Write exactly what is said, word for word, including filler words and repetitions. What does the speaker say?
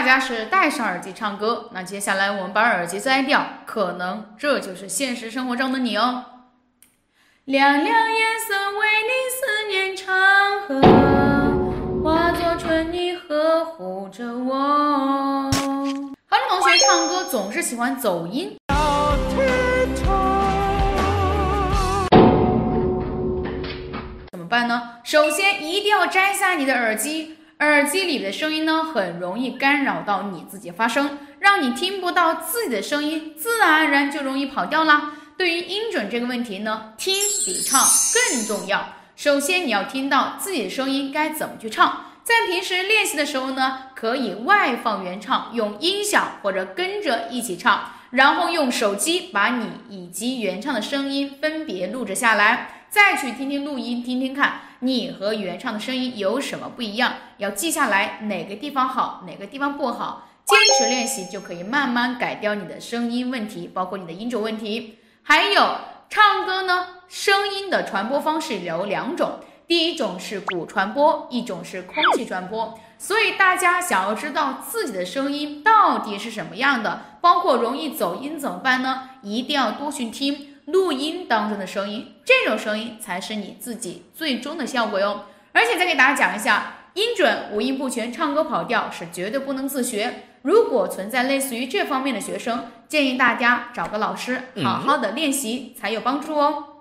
家是戴上耳机唱歌，那接下来我们把耳机摘掉，可能这就是现实生活中的你哦。亮亮夜色为你思念长河，化作春泥呵护着我。很多同学唱歌总是喜欢走音，怎么办呢？首先一定要摘下你的耳机，耳机里的声音呢，很容易干扰到你自己发声，让你听不到自己的声音，自然而然就容易跑调啦。对于音准这个问题呢，听比唱更重要。首先你要听到自己的声音该怎么去唱，在平时练习的时候呢，可以外放原唱，用音响或者跟着一起唱，然后用手机把你以及原唱的声音分别录制下来，再去听听录音，听听看你和原唱的声音有什么不一样，要记下来哪个地方好，哪个地方不好，坚持练习就可以慢慢改掉你的声音问题，包括你的音准问题。还有唱歌呢，声音的传播方式有两种，第一种是鼓传播，一种是空气传播。所以大家想要知道自己的声音到底是什么样的，包括容易走音怎么办呢？一定要多去听录音当中的声音，这种声音才是你自己最终的效果哟。而且再给大家讲一下，音准五音不全，唱歌跑调是绝对不能自学。如果存在类似于这方面的学生，建议大家找个老师好好的练习，才有帮助哦。